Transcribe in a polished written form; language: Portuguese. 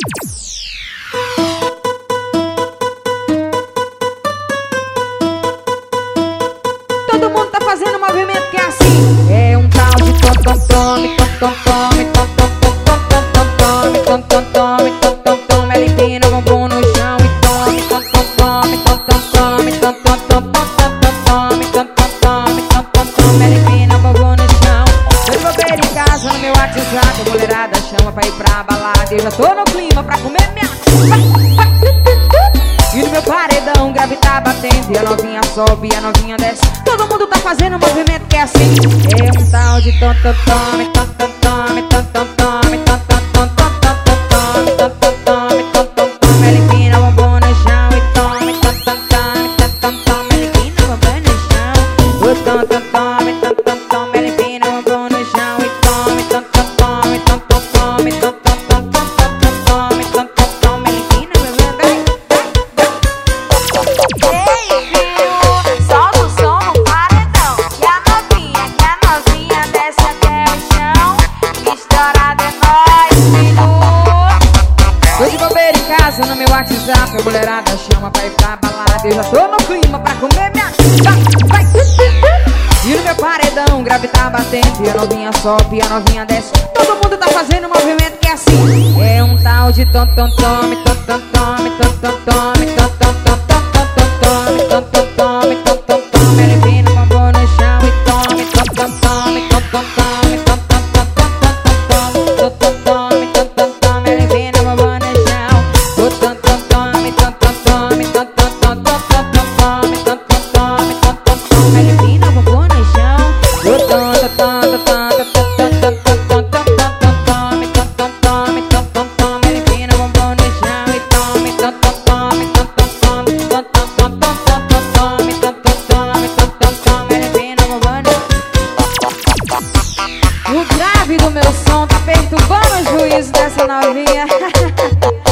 Todo mundo tá fazendo um movimento que é assim. É um tal de tom-tom-tome, tom-tom-tome, tom-tom-tom-tom-tom-tome, tom-tom-tome, tom-tom-tome. Ela empina o bumbum no chão e tome, tom-tom-tome, tom-tom-tome, tom-tom-tom-tom-tom-tome, tom-tom-tome, tom-tom-tome. Ela empina o bumbum no chão. Tô de bobeira em casa no meu WhatsApp, a mulherada chama pra ir pra balada. Eu já tô no clima pra comer minha... E no meu paredão o grave tá batendo, e a novinha sobe e a novinha desce. Todo mundo tá fazendo um movimento que é assim. É um tal de tom-tom-tome, tom-tom-tome, tom-tom-tome, tom-tom-tom-tom-tom-tome, tom-tom-tome, tom-tom-tome. Ela empina o bumbum no chão e tome, tom-tom-tome, tom-tom-tome. Ela empina o bumbum no chão, o tom-tom-tome, tom-tom-tome. Ela empina o bumbum no chão e tome, tom-tom-tome, tom-tom-tome, tom-tom-tome, tom-tom-tome. Ela empina o bumbum. No meu WhatsApp, a mulherada chama pra ir pra balada. Eu já tô no clima pra comer minha... Vai. E no meu paredão o grave tá batendo, e a novinha sobe e a novinha desce. Todo mundo tá fazendo um movimento que é assim. É um tal de tom-tom-tome, tom-tom-tome, tom-tom-tome, tom-tom-tom-tom-tom-tome, tom-tom-tome, tom-tom-tome. Ela empina o bumbum no chão e tome, tom-tom-tome, tom-tom-tome, tom-tom-tom-tom-tom-tome, tom-tom-tome, tom-tom-tome. Ela empina o bumbum no chão. Tom-tom-tome, tom-tom-tome, tom-tom-tom-tom-tom-tome, tom-tom-tome, tom-tom-tome. Ela empina o bumbum no chão. Tom-tom-tom-tom-tom-tom-tom-tome, tom-tom-tome, tom-tom-tome. Ela empina o bumbum no chão e tome, tom-tom-tome, tom-tom-tome, tom-tom-tom-tom-tome, tom-tom-tome, tom-tom-tome. Ela empina o bumbum no chão. O grave do meu som tá perturbando o juízo dessa novinha.